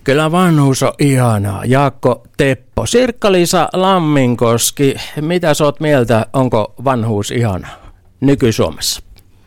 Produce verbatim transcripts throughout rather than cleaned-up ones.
Kyllä vanhuus on ihanaa. Jaakko Teppo. Sirkka-Liisa Lamminkoski, mitä sä oot mieltä, onko vanhuus ihanaa nyky-Suomessa?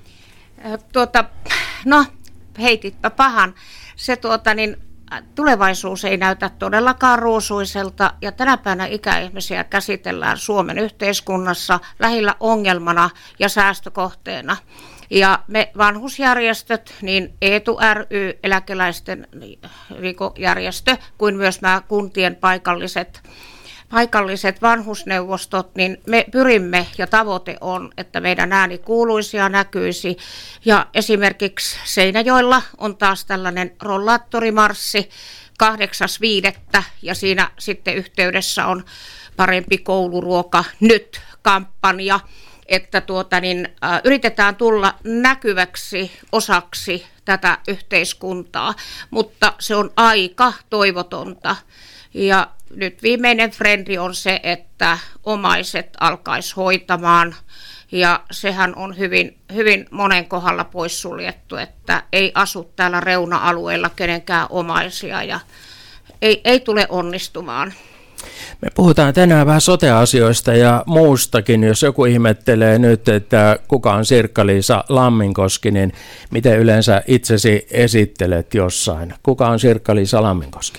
Tuota, no, heititpä pahan. Se tuota, niin, tulevaisuus ei näytä todellakaan ruusuiselta ja tänä päivänä ikäihmisiä käsitellään Suomen yhteiskunnassa lähinnä ongelmana ja säästökohteena. Ja me vanhusjärjestöt, niin Eetu ry, eläkeläisten järjestö, kuin myös nämä kuntien paikalliset, paikalliset vanhusneuvostot, niin me pyrimme ja tavoite on, että meidän ääni kuuluisi ja näkyisi. Ja esimerkiksi Seinäjoella on taas tällainen rollaattorimarssi kahdeksas viidettä ja siinä sitten yhteydessä on Parempi kouluruoka nyt -kampanja. Että tuota, niin, ä, yritetään tulla näkyväksi osaksi tätä yhteiskuntaa, mutta se on aika toivotonta. Ja nyt viimeinen trendi on se, että omaiset alkaisi hoitamaan, ja sehän on hyvin, hyvin monen kohdalla poissuljettu, että ei asu täällä reuna-alueella kenenkään omaisia, ja ei, ei tule onnistumaan. Me puhutaan tänään vähän sote-asioista ja muustakin. Jos joku ihmettelee nyt, että kuka on Sirkka-Liisa Lamminkoski, niin miten yleensä itsesi esittelet jossain? Kuka on Sirkka-Liisa Lamminkoski?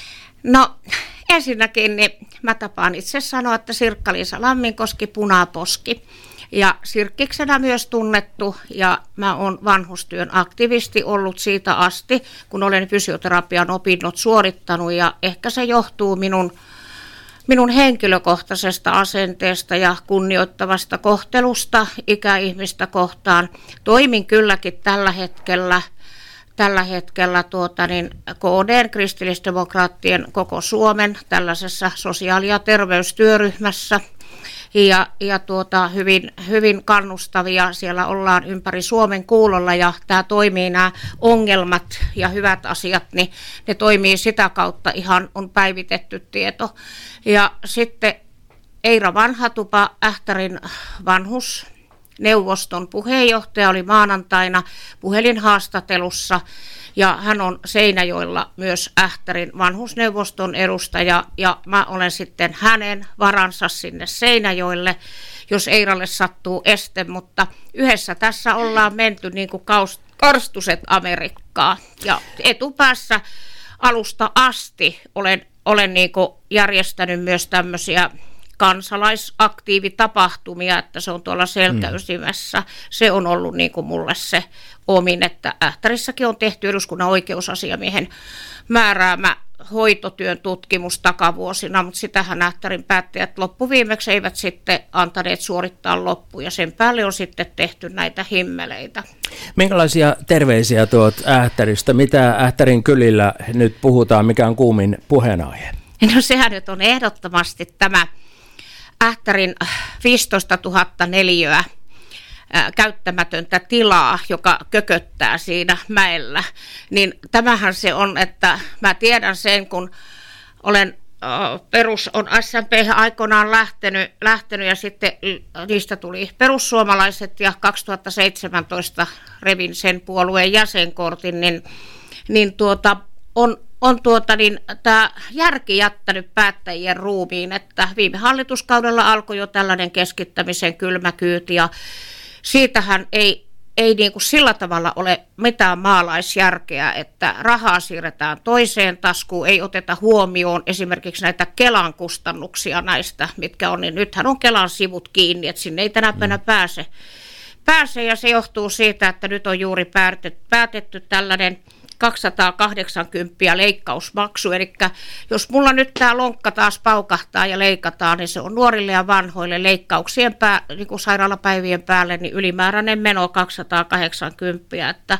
No ensinnäkin niin mä tapaan itse sanoa, että Sirkka-Liisa Lamminkoski, punaposki. Ja Sirkkiksenä myös tunnettu, ja mä oon vanhustyön aktivisti ollut siitä asti, kun olen fysioterapian opinnot suorittanut, ja ehkä se johtuu minun Minun henkilökohtaisesta asenteesta ja kunnioittavasta kohtelusta ikäihmistä kohtaan. Toimin kylläkin tällä hetkellä, tällä hetkellä tuota niin, K D:n kristillisdemokraattien koko Suomen tällaisessa sosiaali- ja terveystyöryhmässä. Ja, ja tuota, hyvin, hyvin kannustavia, siellä ollaan ympäri Suomen kuulolla ja tämä toimii, nämä ongelmat ja hyvät asiat, niin ne toimii sitä kautta, ihan on päivitetty tieto. Ja sitten Eira Vanhatupa, Ähtärin vanhusneuvoston puheenjohtaja, oli maanantaina puhelinhaastattelussa. Ja hän on Seinäjoella myös Ähtärin vanhusneuvoston edustaja, ja mä olen sitten hänen varansa sinne Seinäjoelle, jos Eiralle sattuu este, mutta yhdessä tässä ollaan menty niin kuin karstuset Amerikkaa. Ja etupäässä alusta asti olen, olen niin kuin järjestänyt myös tämmöisiä kansalaisaktiivitapahtumia, että se on tuolla Selkäysimessä. Se on ollut niin kuin mulle se omin, että Ähtärissäkin on tehty eduskunnan oikeusasiamiehen määräämä hoitotyön tutkimus takavuosina, mutta sitähän Ähtärin päättäjät loppuviimeksi eivät sitten antaneet suorittaa loppuun, ja sen päälle on sitten tehty näitä himmeleitä. Minkälaisia terveisiä tuot Ähtäristä? Mitä Ähtärin kylillä nyt puhutaan, mikä on kuumin puheenaihe? No sehän nyt on ehdottomasti tämä Ähtärin viisitoistatuhatta neliöä käyttämätöntä tilaa, joka kököttää siinä mäellä, niin tämähän se on, että mä tiedän sen, kun olen perus, on S M P aikoinaan lähtenyt, lähtenyt ja sitten niistä tuli perussuomalaiset ja kaksituhattaseitsemäntoista revin sen puolueen jäsenkortin, niin, niin tuota, on on tuota, niin, tämä järki jättänyt päättäjien ruumiin, että viime hallituskaudella alkoi jo tällainen keskittämisen kylmäkyyti, ja siitähän ei, ei niin kuin sillä tavalla ole mitään maalaisjärkeä, että rahaa siirretään toiseen taskuun, ei oteta huomioon esimerkiksi näitä Kelan kustannuksia näistä, mitkä on, niin nythän on Kelan sivut kiinni, että sinne ei tänä päivänä pääse, pääse, ja se johtuu siitä, että nyt on juuri päätetty, päätetty tällainen kaksisataakahdeksankymmentä leikkausmaksu, eli jos mulla nyt tämä lonkka taas paukahtaa ja leikataan, niin se on nuorille ja vanhoille leikkauksien pää, niin kuin sairaalapäivien päälle, niin ylimääräinen meno kaksisataakahdeksankymmentä, että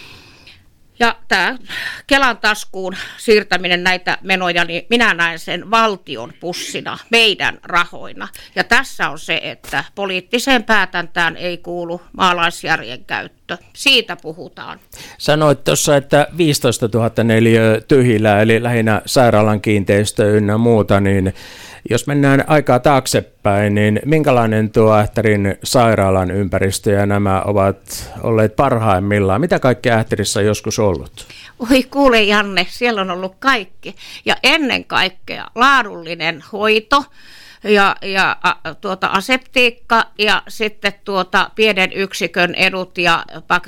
ja tämä Kelan taskuun siirtäminen näitä menoja, niin minä näen sen valtion pussina, meidän rahoina. Ja tässä on se, että poliittiseen päätäntään ei kuulu maalaisjärjen käyttö. Siitä puhutaan. Sanoit tuossa, että viisitoistatuhatta neliötä tyhjillä, eli lähinnä sairaalan kiinteistö ynnä muuta, niin jos mennään aikaa taaksepäin, niin minkälainen tuo Ähtärin sairaalan ympäristö ja nämä ovat olleet parhaimmillaan? Mitä kaikkea Ähtärissä on joskus ollut? ollut? Oi kuule Janne, siellä on ollut kaikki. Ja ennen kaikkea laadullinen hoito ja, ja a, tuota, aseptiikka ja sitten tuota, pienen yksikön edut ja bak,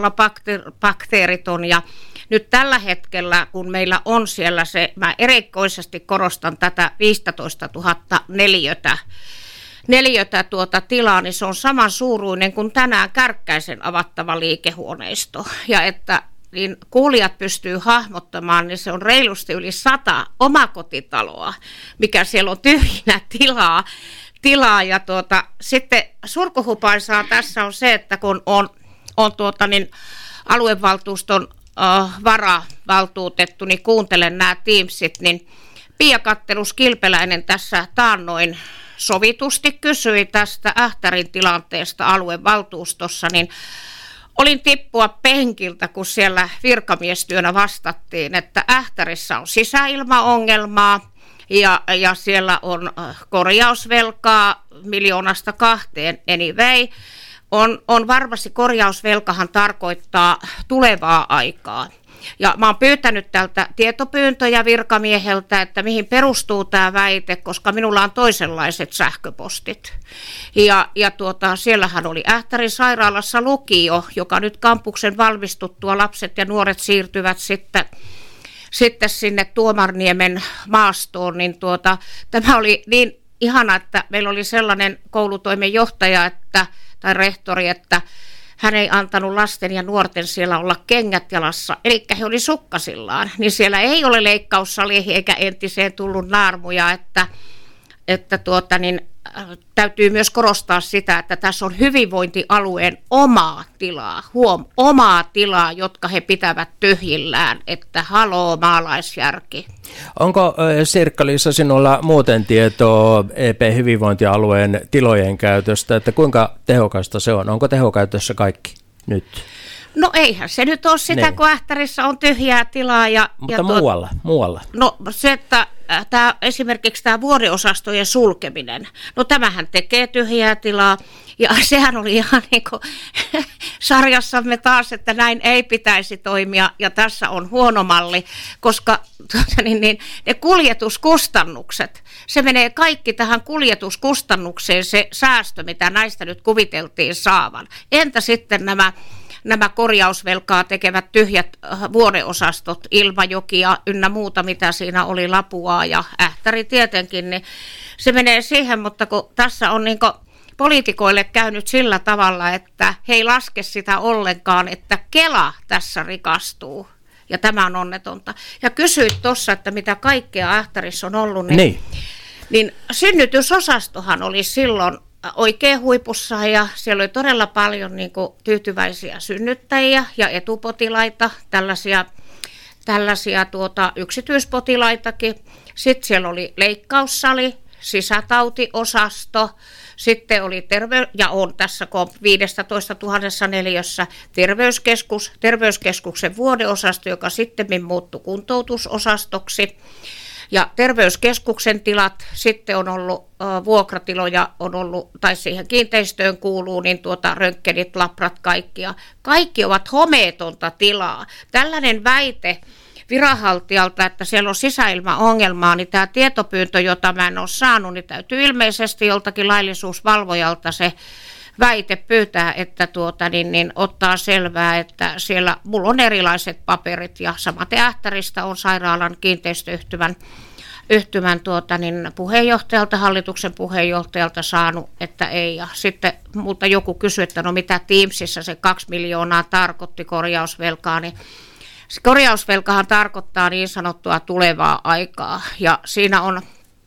sairaalabakteeriton. Ja nyt tällä hetkellä, kun meillä on siellä se, mä erikoisesti korostan tätä viisitoistatuhatta neliötä, neliötä tuota tilaa, niin se on saman suuruinen kuin tänään Kärkkäisen avattava liikehuoneisto. Ja että niin kuulijat pystyy hahmottamaan, niin se on reilusti yli sata omakotitaloa, mikä siellä on tyhjinä tilaa. tilaa. Ja tuota, sitten surkuhupaisaa tässä on se, että kun on, on tuota, niin aluevaltuuston äh, varavaltuutettu, niin kuuntelen nämä Teamsit, niin Pia Kattelus-Kilpeläinen tässä taannoin sovitusti kysyi tästä Ähtärin tilanteesta aluevaltuustossa, niin olin tippua penkiltä, kun siellä virkamiestyönä vastattiin, että Ähtärissä on sisäilmaongelmaa ja, ja siellä on korjausvelkaa miljoonasta kahteen anyway. On, on varmasti korjausvelkahan tarkoittaa tulevaa aikaa. Ja mä oon pyytänyt tältä tietopyyntöjä virkamieheltä, että mihin perustuu tämä väite, koska minulla on toisenlaiset sähköpostit. Ja, ja tuota, siellähän oli Ähtärin sairaalassa lukio, joka nyt kampuksen valmistuttua lapset ja nuoret siirtyvät sitten, sitten sinne Tuomarniemen maastoon. Niin tuota, tämä oli niin ihana, että meillä oli sellainen koulutoimenjohtaja että, tai rehtori, että hän ei antanut lasten ja nuorten siellä olla kengät jalassa, eli he oli sukkasillaan. Niin siellä ei ole leikkaussali eikä entiseen tullut naarmuja, että, että tuota, niin, äh, täytyy myös korostaa sitä, että tässä on hyvinvointialueen omaa tilaa, huom, omaa tilaa, jotka he pitävät tyhjillään, että haloo maalaisjärki. Onko Sirkka-Liisa sinulla muuten tietoa E P-hyvinvointialueen tilojen käytöstä, että kuinka tehokasta se on? Onko tehokäytössä kaikki nyt? No eihän se nyt ole sitä, niin. Kun Ähtärissä on tyhjää tilaa. Ja, Mutta ja muualla, tuot, muualla? No se, että tämä, esimerkiksi tämä vuodeosastojen sulkeminen, no tämähän tekee tyhjää tilaa. Ja sehän oli ihan niin kuin sarjassamme taas, että näin ei pitäisi toimia ja tässä on huono malli, koska niin, niin, ne kuljetuskustannukset, se menee kaikki tähän kuljetuskustannukseen se säästö, mitä näistä nyt kuviteltiin saavan. Entä sitten nämä, nämä korjausvelkaa tekevät tyhjät vuodeosastot, Ilmajokia ynnä muuta, mitä siinä oli, Lapua ja Ähtäri tietenkin, niin se menee siihen, mutta kun tässä on niin kuin poliitikoille käynyt sillä tavalla, että he ei laske sitä ollenkaan, että Kela tässä rikastuu. Ja tämä on onnetonta. Ja kysyit tuossa, että mitä kaikkea Ähtärissä on ollut, niin, niin. niin synnytysosastohan oli silloin oikein huipussa ja siellä oli todella paljon niin kuin tyytyväisiä synnyttäjiä ja etupotilaita, tällaisia, tällaisia tuota, yksityispotilaitakin. Sitten siellä oli leikkaussali, sisätautiosasto, sitten oli terve- ja on tässä viisitoista tuhatta neliössä terveyskeskus, terveyskeskuksen vuodeosasto, joka sitten muuttui kuntoutusosastoksi. Ja terveyskeskuksen tilat, sitten on ollut äh, vuokratiloja, on ollut, tai siihen kiinteistöön kuuluu, niin tuota röntgenit, labrat, kaikkia. Kaikki ovat homeetonta tilaa. Tällainen väite viranhaltijalta, että siellä on sisäilmaongelmaa, niin tämä tietopyyntö, jota mä en ole saanut, niin täytyy ilmeisesti joltakin laillisuusvalvojalta se väite pyytää, että tuota, niin, niin, ottaa selvää, että siellä mulla on erilaiset paperit ja samaten Ähtäristä on sairaalan kiinteistöyhtymän yhtymän, tuota, niin, puheenjohtajalta, hallituksen puheenjohtajalta saanut, että ei. Ja sitten multa joku kysyi, että no mitä Teamsissa se kaksi miljoonaa tarkoitti korjausvelkaa, niin korjausvelkahan tarkoittaa niin sanottua tulevaa aikaa ja siinä on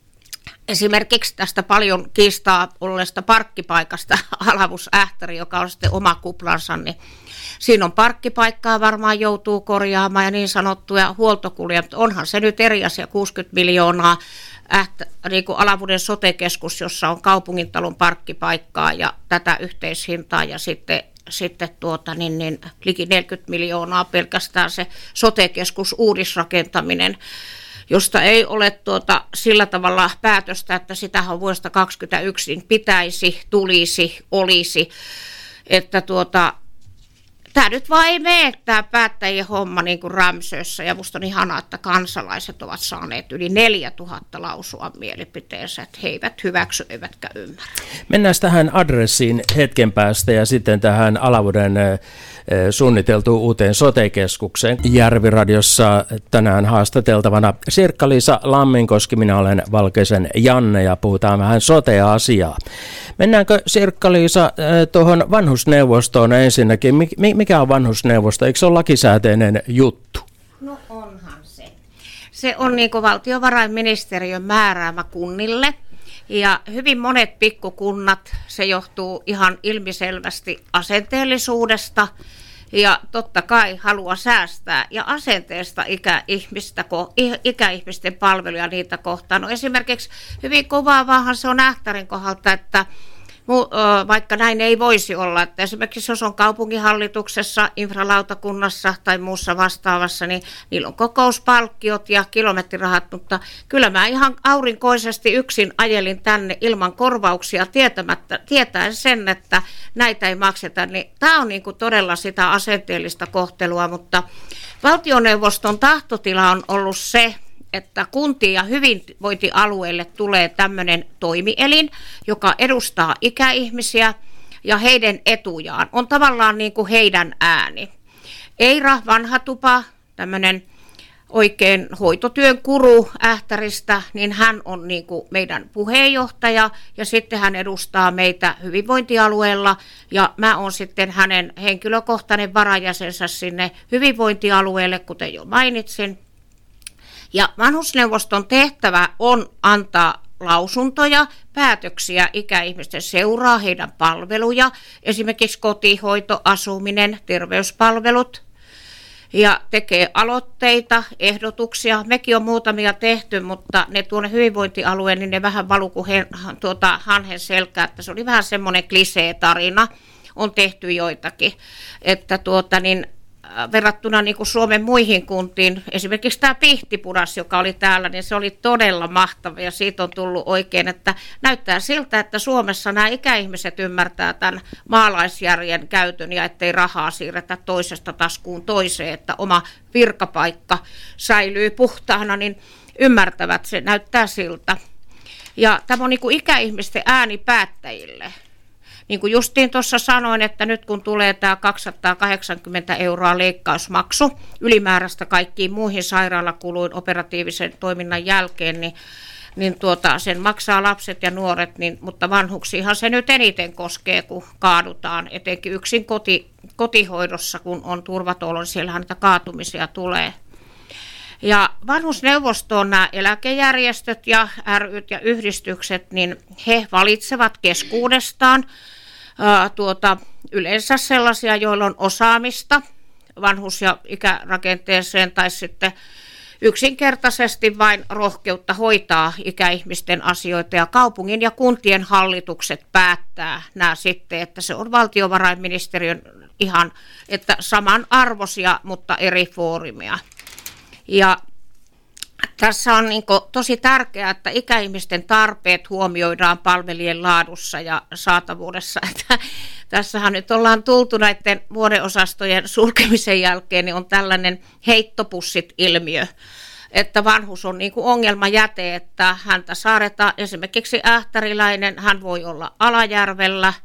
esimerkiksi tästä paljon kiistaa olleesta parkkipaikasta Alavus Ähtäri, joka on sitten oma kuplansa, niin siinä on parkkipaikkaa varmaan joutuu korjaamaan ja niin sanottuja huoltokulja, mutta onhan se nyt eri asia, kuusikymmentä miljoonaa Ähtä, niin kuin Alavuden sote-keskus, jossa on kaupungintalon parkkipaikkaa ja tätä yhteishintaa ja sitten sitten tuota, niin, niin, liki neljäkymmentä miljoonaa pelkästään se sote-keskus uudisrakentaminen, josta ei ole tuota, sillä tavalla päätöstä, että sitähän vuodesta kaksikymmentäyksi niin pitäisi, tulisi, olisi, että tuota, tämä nyt vaan ei mene tämä päättäjien homma niin kuin Rämsössä, ja musta on ihanaa, että kansalaiset ovat saaneet yli neljätuhatta lausua mielipiteensä, että he eivät hyväksy eivätkä ymmärrä. Mennään tähän adressiin hetken päästä ja sitten tähän Alavuden suunniteltuun uuteen sote-keskukseen. Järviradiossa tänään haastateltavana Sirkka-Liisa Lamminkoski, minä olen Valkeisen Janne ja puhutaan vähän sote-asiaa. Mennäänkö Sirkka-Liisa tuohon vanhusneuvostoon ensinnäkin? Mikä on vanhusneuvosto? Eikö se ole lakisääteinen juttu? No onhan se. Se on niin kuin valtiovarainministeriön määräämä kunnille. Ja hyvin monet pikkukunnat, se johtuu ihan ilmiselvästi asenteellisuudesta ja totta kai halua säästää ja asenteesta ikäihmistä, ikäihmisten palveluja niitä kohtaan. No esimerkiksi hyvin kuvaavaahan se on Ähtärin kohdalta, että vaikka näin ei voisi olla, että esimerkiksi jos on kaupunginhallituksessa, infralautakunnassa tai muussa vastaavassa, niin niillä on kokouspalkkiot ja kilometrirahat, mutta kyllä mä ihan aurinkoisesti yksin ajelin tänne ilman korvauksia tietämättä, tietäen sen, että näitä ei makseta, niin tämä on niin kuin todella sitä asenteellista kohtelua, mutta valtioneuvoston tahtotila on ollut se, että kuntiin ja hyvinvointialueille tulee tämmöinen toimielin, joka edustaa ikäihmisiä ja heidän etujaan. On tavallaan niin kuin heidän ääni. Eira Vanhatupa, tämmöinen oikein hoitotyön guru Ähtäristä, niin hän on niin kuin meidän puheenjohtaja ja sitten hän edustaa meitä hyvinvointialueella ja mä oon sitten hänen henkilökohtainen varajäsensä sinne hyvinvointialueelle, kuten jo mainitsin. Ja vanhusneuvoston tehtävä on antaa lausuntoja, päätöksiä ikäihmisten seuraa, heidän palveluja, esimerkiksi kotihoito, asuminen, terveyspalvelut, ja tekee aloitteita, ehdotuksia. Mekin on muutamia tehty, mutta ne tuonne hyvinvointialueen, niin ne vähän valu kuin he, tuota, hanhen selkää, että se oli vähän semmoinen klisee-tarina, on tehty joitakin, että tuota niin, verrattuna niin kuin Suomen muihin kuntiin, esimerkiksi tämä Pihtipudas, joka oli täällä, niin se oli todella mahtava ja siitä on tullut oikein, että näyttää siltä, että Suomessa nämä ikäihmiset ymmärtää tämän maalaisjärjen käytön ja ettei rahaa siirretä toisesta taskuun toiseen, että oma virkapaikka säilyy puhtaana, niin ymmärtävät, se näyttää siltä. Ja tämä on niin kuin ikäihmisten ääni päättäjille. Niin kuin justiin tuossa sanoin, että nyt kun tulee tämä kaksisataakahdeksankymmentä euroa leikkausmaksu ylimääräistä kaikkiin muihin sairaalakuluin operatiivisen toiminnan jälkeen, niin, niin tuota, sen maksaa lapset ja nuoret, niin, mutta vanhuksiinhan se nyt eniten koskee, kun kaadutaan, etenkin yksin koti, kotihoidossa, kun on turvatolon, siellähän niitä kaatumisia tulee. Ja vanhusneuvostoon nämä eläkejärjestöt ja ry:t ja yhdistykset, niin he valitsevat keskuudestaan ää, tuota, yleensä sellaisia, joilla on osaamista vanhus- ja ikärakenteeseen tai sitten yksinkertaisesti vain rohkeutta hoitaa ikäihmisten asioita ja kaupungin ja kuntien hallitukset päättää nämä sitten, että se on valtiovarainministeriön ihan, että samanarvoisia, mutta eri foorumia. Ja tässä on niin kuin tosi tärkeää, että ikäihmisten tarpeet huomioidaan palvelujen laadussa ja saatavuudessa. Että tässähän nyt ollaan tultu näiden vuodeosastojen sulkemisen jälkeen, niin on tällainen heittopussit-ilmiö, että vanhus on niin kuin ongelmajäte, että häntä saareta esimerkiksi ähtäriläinen, hän voi olla Alajärvellä,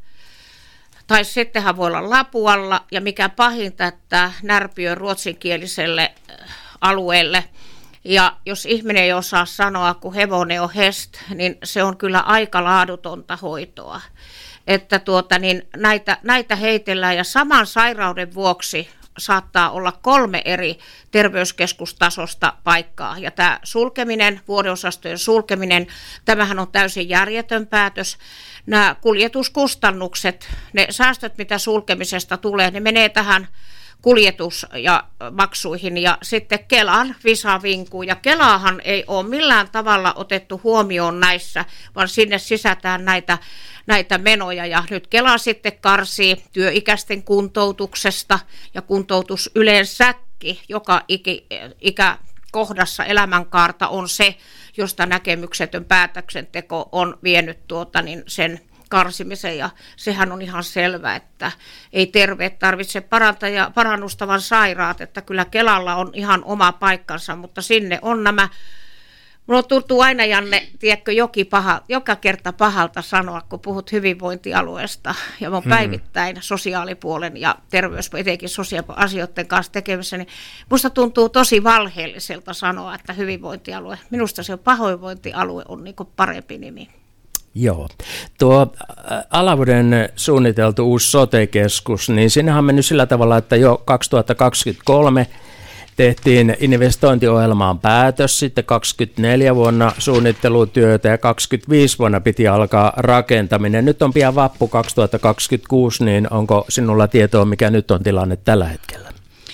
tai sitten hän voi olla Lapualla, ja mikä pahinta, että Närpiön ruotsinkieliselle alueelle. Ja jos ihminen ei osaa sanoa, kun hevonen on hest, niin se on kyllä aika laadutonta hoitoa. Että tuota, niin näitä, näitä heitellään ja saman sairauden vuoksi saattaa olla kolme eri terveyskeskustasosta paikkaa. Ja tämä sulkeminen, vuodeosastojen sulkeminen, tämähän on täysin järjetön päätös. Nämä kuljetuskustannukset, ne säästöt, mitä sulkemisesta tulee, ne menee tähän kuljetus- ja maksuihin ja sitten Kelan visavinkuu. Ja Kelaahan ei ole millään tavalla otettu huomioon näissä, vaan sinne sisätään näitä, näitä menoja. Ja nyt Kela sitten karsii työikäisten kuntoutuksesta ja kuntoutus yleensäkin, joka ikä, ikäkohdassa elämänkaarta on se, josta näkemyksetön päätöksenteko on vienyt tuota, niin sen karsimisen, ja sehän on ihan selvä, että ei terveet tarvitse parantaja, parannustavan sairaat, että kyllä Kelalla on ihan oma paikkansa, mutta sinne on nämä. Mulla tuntuu aina, Janne, tiedätkö, joki paha, joka kerta pahalta sanoa, kun puhut hyvinvointialueesta. Ja mä oon hmm. päivittäin sosiaalipuolen ja terveys, etenkin sosiaaliasioiden kanssa tekemässä, niin musta tuntuu tosi valheelliselta sanoa, että hyvinvointialue. Minusta se pahoinvointialue on niin kuin parempi nimi. Joo. Tuo Alavuden suunniteltu uusi sote-keskus, niin sinnehän on mennyt sillä tavalla, että jo kaksituhattakaksikymmentäkolme tehtiin investointiohjelmaan päätös, sitten kaksikymmentäneljä vuonna suunnittelutyötä ja kaksikymmentäviisi vuonna piti alkaa rakentaminen. Nyt on pian vappu kaksituhattakaksikymmentäkuusi, niin onko sinulla tietoa, mikä nyt on tilanne tällä hetkellä?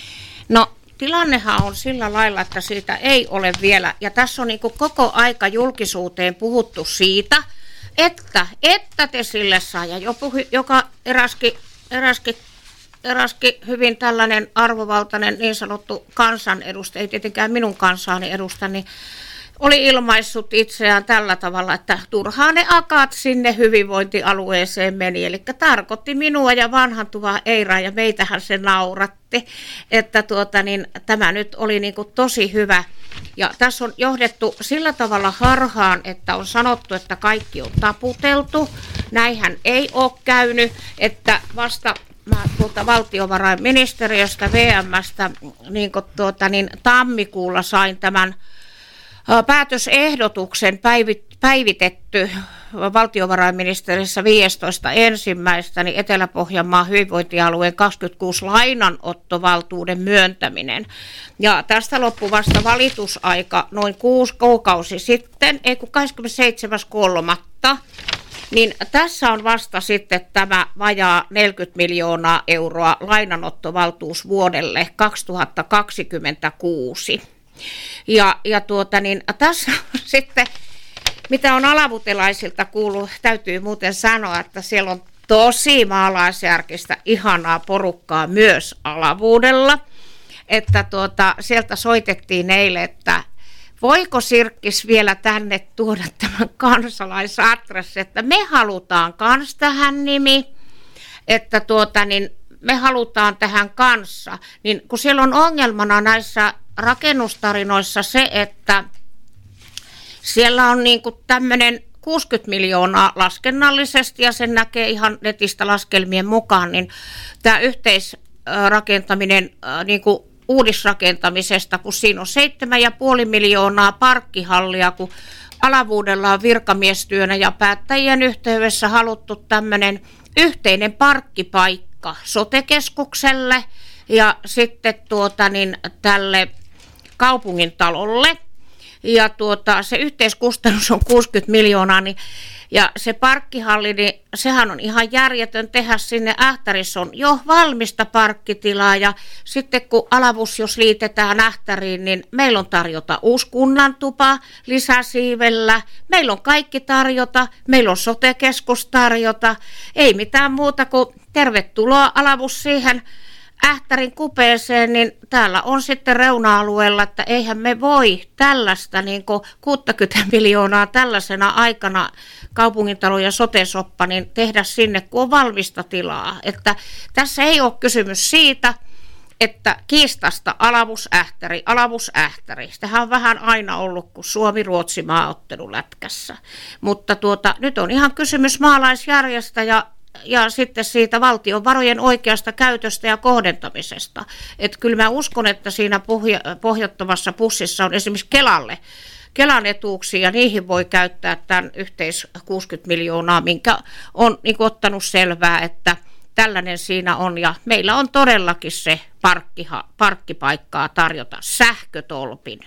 No tilannehan on sillä lailla, että siitä ei ole vielä, ja tässä on niin kuin koko aika julkisuuteen puhuttu siitä, että, että te sille saa, ja joku, joka eräskin, eräskin Eräskin hyvin tällainen arvovaltainen niin sanottu kansanedustaja, ei tietenkään minun kansaani edusta, niin oli ilmaissut itseään tällä tavalla, että turhaan ne akat sinne hyvinvointialueeseen meni. Eli tarkoitti minua ja vanhantuvaa Eiraa, ja meitähän se nauratti, että tuota, niin, tämä nyt oli niin kuin tosi hyvä. Ja tässä on johdettu sillä tavalla harhaan, että on sanottu, että kaikki on taputeltu. Näinhän ei ole käynyt, että vasta mä tuolta valtiovarainministeriöstä, V M:stä niin tuota, niin tammikuulla sain tämän ä, päätösehdotuksen päivi, päivitetty valtiovarainministeriössä viidestoista ensimmäistä niin Etelä-Pohjanmaan hyvinvointialueen kaksikymmentäkuusi lainanottovaltuuden myöntäminen. Ja tästä loppui vasta valitusaika noin kuusi kuukausi sitten, ei kun kahdeskymmenesseitsemäs kolmatta Niin tässä on vasta sitten tämä vajaa neljäkymmentä miljoonaa euroa lainanottovaltuus vuodelle kaksituhattakaksikymmentäkuusi. Ja, ja tuota niin, tässä sitten, mitä on alavutelaisilta kuullut, täytyy muuten sanoa, että siellä on tosi maalaisjärkistä, ihanaa porukkaa myös Alavuudella. Että tuota, sieltä soitettiin eilen, että voiko Sirkkis vielä tänne tuoda tämän kansalaisadressi, että me halutaan kans tähän nimi, että tuota, niin me halutaan tähän kanssa. Niin kun siellä on ongelmana näissä rakennustarinoissa se, että siellä on niin kuin tämmöinen kuusikymmentä miljoonaa laskennallisesti, ja sen näkee ihan netistä laskelmien mukaan, niin tämä yhteisrakentaminen niin kuin uudisrakentamisesta, kun siinä on seitsemän pilkku viisi miljoonaa parkkihallia, kun Alavuudella on virkamiestyönä ja päättäjien yhteydessä haluttu tämmöinen yhteinen parkkipaikka sote-keskukselle ja sitten tuota, niin, tälle kaupungin talolle. Ja tuota, se yhteiskustannus on kuusikymmentä miljoonaa, niin, ja se parkkihalli, niin sehän on ihan järjetön tehdä sinne. Ähtärissä on jo valmista parkkitilaa, ja sitten kun Alavus, jos liitetään Ähtäriin, niin meillä on tarjota uusi kunnantupa lisäsiivellä, meillä on kaikki tarjota, meillä on sote-keskus tarjota, ei mitään muuta kuin tervetuloa Alavus siihen Ähtärin kupeeseen, niin täällä on sitten reuna-alueella, että eihän me voi tällaista niin kuin kuusikymmentä miljoonaa tällaisena aikana kaupungintalo ja sote-soppa niin tehdä sinne, kun on valmista tilaa. Että tässä ei ole kysymys siitä, että kiistasta Alavus-Ähtäri, Alavus-Ähtäri. Sitähän on vähän aina ollut, kun Suomi-Ruotsi maaottelulätkässä. Mutta tuota, nyt on ihan kysymys maalaisjärjestä ja ja sitten siitä valtion varojen oikeasta käytöstä ja kohdentamisesta. Että kyllä mä uskon, että siinä pohja- pohjattomassa pussissa on esimerkiksi Kelalle, Kelan etuuksia, ja niihin voi käyttää tämän yhteis kuusikymmentä miljoonaa, minkä on niin kuin ottanut selvää, että tällainen siinä on. Ja meillä on todellakin se parkkiha, parkkipaikkaa tarjota sähkötolpin.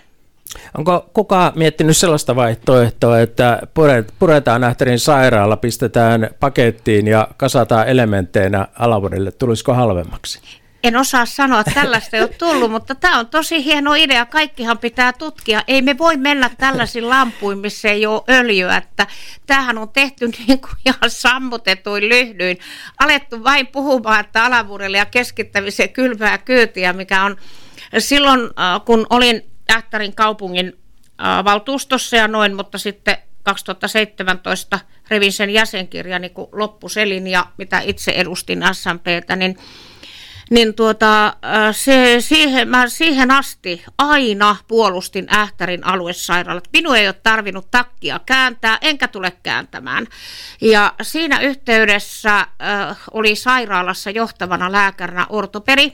Onko kukaan miettinyt sellaista vaihtoehtoa, että puretaan Ähtärin sairaala, pistetään pakettiin ja kasataan elementteinä Alavuudelle? Tulisiko halvemmaksi? En osaa sanoa, tällaista ei ole tullut, mutta tämä on tosi hieno idea. Kaikkihan pitää tutkia. Ei me voi mennä tällaisiin lampuin, missä ei ole öljyä. Että tämähän on tehty niin kuin ihan sammutetuin lyhdyin. Alettu vain puhumaan, että Alavuudelle ja keskittämiseen kylmää kyytiä, mikä on silloin, kun olin Ähtärin kaupungin äh, valtuustossa ja noin, mutta sitten kaksituhattaseitsemäntoista revin sen jäsenkirjani, kun loppuselin ja mitä itse edustin S M P:tä, niin Niin tuota, se, siihen, mä siihen asti aina puolustin Ähtärin aluesairaalat. Minun ei ole tarvinnut takkia kääntää, enkä tule kääntämään. Ja siinä yhteydessä äh, oli sairaalassa johtavana lääkärinä ortopedi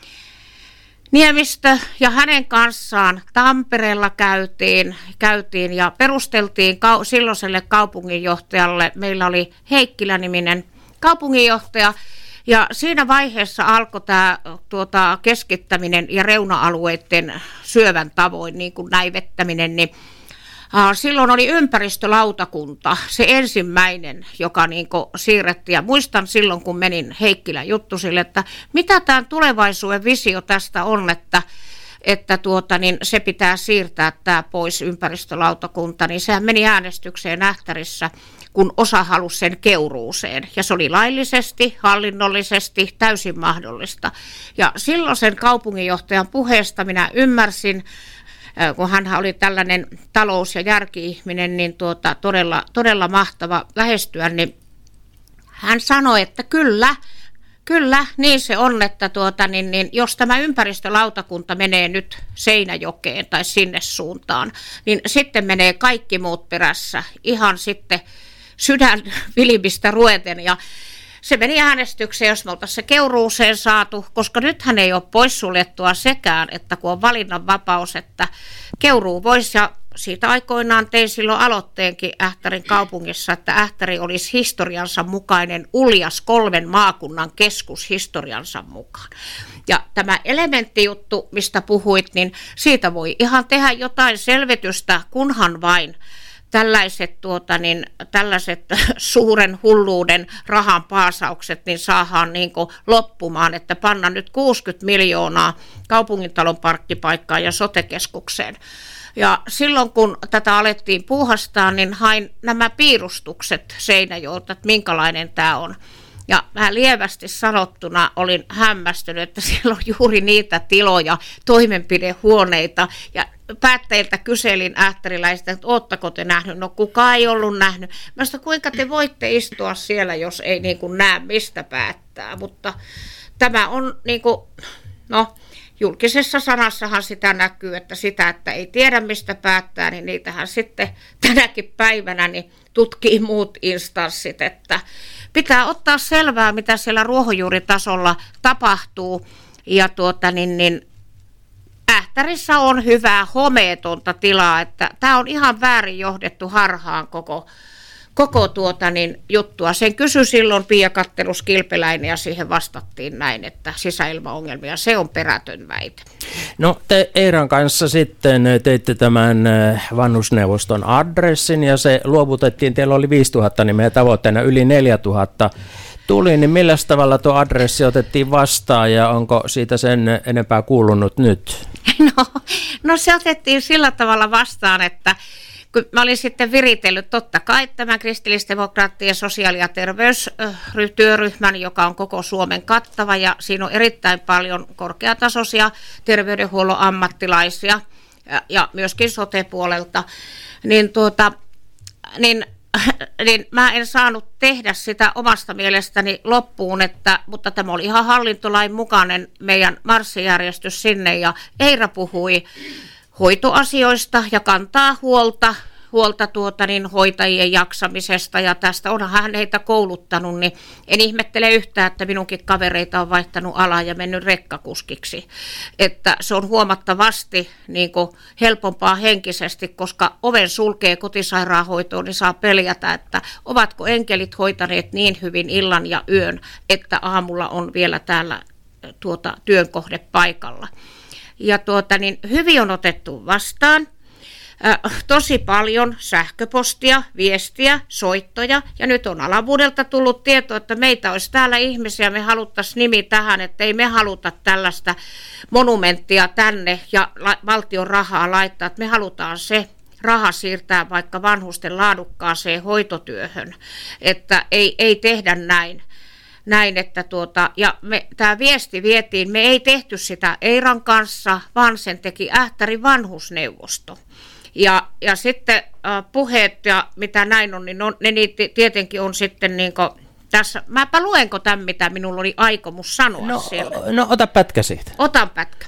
Niemistö, ja hänen kanssaan Tampereella käytiin, käytiin ja perusteltiin kau- silloiselle kaupunginjohtajalle. Meillä oli Heikkilä-niminen kaupunginjohtaja. Ja siinä vaiheessa alkoi tämä tuota, keskittäminen ja reuna-alueiden syövän tavoin, niin kuin näivettäminen, niin äh, silloin oli ympäristölautakunta, se ensimmäinen, joka niin kuin siirrettiin. Ja muistan silloin, kun menin Heikkilän juttusille, että mitä tämä tulevaisuuden visio tästä on, että että tuota, niin se pitää siirtää tämä pois ympäristölautakunta, niin sehän meni äänestykseen Ähtärissä, kun osa halusi sen Keuruuseen. Ja se oli laillisesti, hallinnollisesti täysin mahdollista. Ja silloin sen kaupunginjohtajan puheesta minä ymmärsin, kun hän oli tällainen talous- ja järki-ihminen, niin tuota, todella, todella mahtava lähestyä, niin hän sanoi, että kyllä, Kyllä, niin se on, että tuota, niin, niin, jos tämä ympäristölautakunta menee nyt Seinäjokeen tai sinne suuntaan, niin sitten menee kaikki muut perässä, ihan sitten sydän vilimistä rueten. Ja se meni äänestykseen, jos me oltaisiin se Keuruuseen saatu, koska nythän ei ole poissuljettua sekään, että kun on valinnanvapaus, että Keuruu voisi, ja siitä aikoinaan tein silloin aloitteenkin Ähtärin kaupungissa, että Ähtäri olisi historiansa mukainen uljas kolmen maakunnan keskus historiansa mukaan. Ja tämä elementtijuttu, mistä puhuit, niin siitä voi ihan tehdä jotain selvitystä, kunhan vain tällaiset, tuota, niin, tällaiset suuren hulluuden rahan paasaukset niin saadaan niin kuin loppumaan, että panna nyt kuusikymmentä miljoonaa kaupungintalon parkkipaikkaan ja sote-keskukseen. Ja silloin kun tätä alettiin puuhastaa, niin hain nämä piirustukset Seinäjoelta, että minkälainen tämä on. Ja mä lievästi sanottuna olin hämmästynyt, että siellä on juuri niitä tiloja, toimenpidehuoneita, ja päättäjiltä kyselin ähtäriläistä, että ootteko te nähnyt? No kukaan ei ollut nähnyt. Mä sanoin, kuinka te voitte istua siellä, jos ei niin kuin näe, mistä päättää. Mutta tämä on niin kuin, no julkisessa sanassahan sitä näkyy, että sitä, että ei tiedä mistä päättää, niin niitähän sitten tänäkin päivänä niin tutkii muut instanssit, että pitää ottaa selvää, mitä siellä ruohonjuuritasolla tapahtuu, ja tuota niin, niin Ähtärissä on hyvää homeetonta tilaa, että tämä on ihan väärin johdettu harhaan koko, koko tuota niin, juttua. Sen kysyi silloin Pia Kattelus-Kilpeläinen ja siihen vastattiin näin, että sisäilmaongelmia, se on perätön väite. No te Eiran kanssa sitten teitte tämän vanhusneuvoston adressin ja se luovutettiin, teillä oli viisituhatta nimeä tavoitteena, yli neljätuhatta tuli, niin millä tavalla tuo adressi otettiin vastaan ja onko siitä sen enempää kuulunut nyt? No, no se otettiin sillä tavalla vastaan, että kun mä olin sitten viritellyt totta kai tämän kristillisdemokraattien sosiaali- ja terveystyöryhmän, joka on koko Suomen kattava ja siinä on erittäin paljon korkeatasoisia terveydenhuollon ammattilaisia ja, ja myöskin sote-puolelta, niin, tuota, niin, niin mä en saanut tehdä sitä omasta mielestäni loppuun, että, mutta tämä oli ihan hallintolain mukainen meidän marssijärjestys sinne ja Eira puhui hoitoasioista ja kantaa huolta, huolta tuota, niin hoitajien jaksamisesta ja tästä onhan hän heitä kouluttanut, niin en ihmettele yhtään, että minunkin kavereita on vaihtanut alaa ja mennyt rekkakuskiksi. Että se on huomattavasti niin kuin helpompaa henkisesti, koska oven sulkee kotisairaanhoitoon, niin saa peljätä, että ovatko enkelit hoitaneet niin hyvin illan ja yön, että aamulla on vielä täällä tuota, työnkohde paikalla. Ja tuota, niin hyvin on otettu vastaan, äh, tosi paljon sähköpostia, viestiä, soittoja, ja nyt on alavuudelta tullut tieto, että meitä olisi täällä ihmisiä, me haluttaisiin nimi tähän, että ei me haluta tällaista monumenttia tänne ja la- valtion rahaa laittaa, että me halutaan se raha siirtää vaikka vanhusten laadukkaaseen hoitotyöhön, että ei, ei tehdä näin. Näin, että tuota, ja me, tämä viesti vietiin, me ei tehty sitä Eiran kanssa, vaan sen teki Ähtärin vanhusneuvosto. Ja, ja sitten äh, puheet ja mitä näin on, niin on, ne niitä tietenkin on sitten niin kuin tässä. Mäpä luenko tämän, mitä minulla oli aikomus sanoa no, siellä. No ota pätkä siitä. Otan pätkä.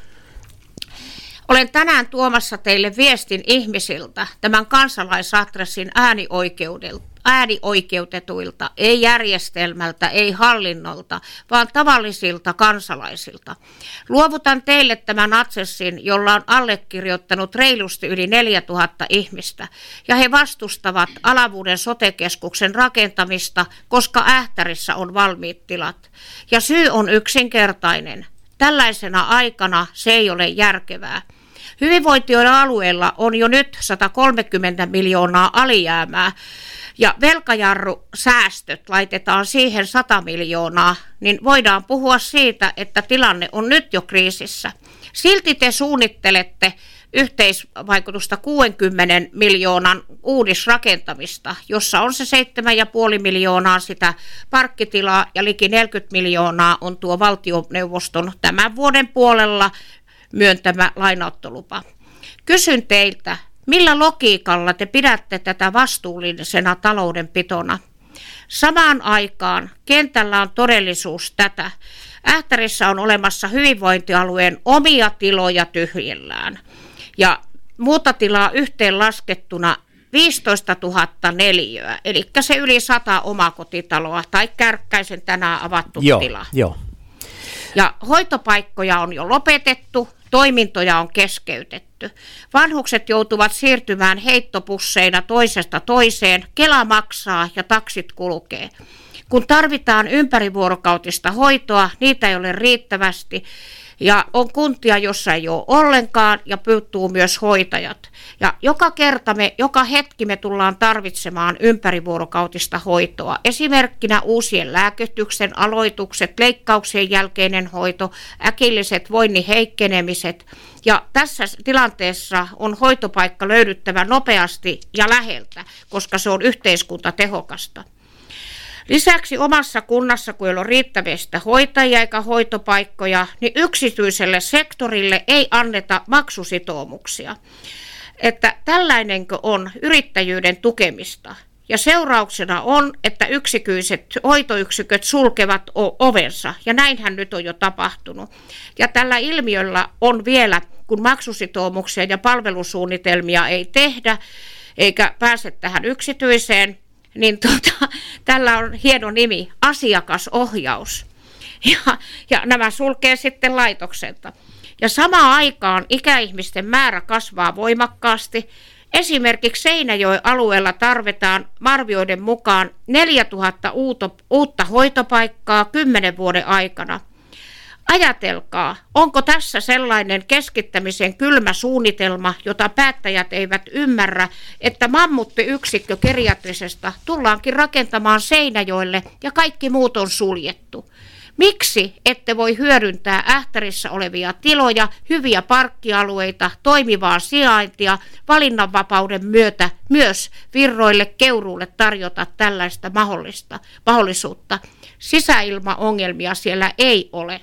Olen tänään tuomassa teille viestin ihmisiltä tämän kansalaisadressin äänioikeudelta. äänioikeutetuilta, ei järjestelmältä, ei hallinnolta, vaan tavallisilta kansalaisilta. Luovutan teille tämän adressin, jolla on allekirjoittanut reilusti yli neljätuhatta ihmistä, ja he vastustavat Alavuuden sote-keskuksen rakentamista, koska Ähtärissä on valmiit tilat. Ja syy on yksinkertainen. Tällaisena aikana se ei ole järkevää. Hyvinvointialueella on jo nyt sata kolmekymmentä miljoonaa alijäämää, ja velkajarrusäästöt laitetaan siihen sata miljoonaa, niin voidaan puhua siitä, että tilanne on nyt jo kriisissä. Silti te suunnittelette yhteisvaikutusta kuudenkymmenen miljoonan uudisrakentamista, jossa on se seitsemän pilkku viisi miljoonaa sitä parkkitilaa ja liki neljäkymmentä miljoonaa on tuo valtioneuvoston tämän vuoden puolella myöntämä lainauttolupa. Kysyn teiltä, millä logiikalla te pidätte tätä vastuullisena taloudenpitona? Samaan aikaan kentällä on todellisuus tätä. Ähtärissä on olemassa hyvinvointialueen omia tiloja tyhjillään. Ja muuta tilaa yhteenlaskettuna viisitoistatuhatta neliöä, eli se yli sata omakotitaloa tai Kärkkäisen tänään avattu joo, tila. Jo. Ja hoitopaikkoja on jo lopetettu, toimintoja on keskeytetty. Vanhukset joutuvat siirtymään heittopusseina toisesta toiseen, Kela maksaa ja taksit kulkee. Kun tarvitaan ympärivuorokautista hoitoa, niitä ei ole riittävästi. Ja on kuntia, jossa ei ole ollenkaan ja puuttuu myös hoitajat. Ja joka kerta me, joka hetki me tullaan tarvitsemaan ympärivuorokautista hoitoa. Esimerkkinä uusien lääkityksen aloitukset, leikkauksien jälkeinen hoito, äkilliset voinnin heikkenemiset. Ja tässä tilanteessa on hoitopaikka löydyttävä nopeasti ja läheltä, koska se on yhteiskuntatehokasta. Lisäksi omassa kunnassa, kun ei ole riittävistä hoitajia eikä hoitopaikkoja, niin yksityiselle sektorille ei anneta maksusitoumuksia. Että tällainenkö on yrittäjyyden tukemista. Ja seurauksena on, että yksityiset hoitoyksiköt sulkevat ovensa, ja näinhän nyt on jo tapahtunut. Ja tällä ilmiöllä on vielä, kun maksusitoumuksia ja palvelusuunnitelmia ei tehdä, eikä pääse tähän yksityiseen, niin tuota, tällä on hieno nimi, asiakasohjaus. Ja, ja nämä sulkee sitten laitokselta. Ja samaan aikaan ikäihmisten määrä kasvaa voimakkaasti. Esimerkiksi Seinäjoen alueella tarvitaan arvioiden mukaan neljätuhatta uutta, uutta hoitopaikkaa kymmenen vuoden aikana. Ajatelkaa, onko tässä sellainen keskittämisen kylmä suunnitelma, jota päättäjät eivät ymmärrä, että mammuttiyksikkö geriatrisesta tullaankin rakentamaan Seinäjoelle ja kaikki muut on suljettu. Miksi ette voi hyödyntää Ähtärissä olevia tiloja, hyviä parkkialueita, toimivaa sijaintia, valinnanvapauden myötä myös Virroille, Keuruulle tarjota tällaista mahdollista, mahdollisuutta? Sisäilmaongelmia siellä ei ole.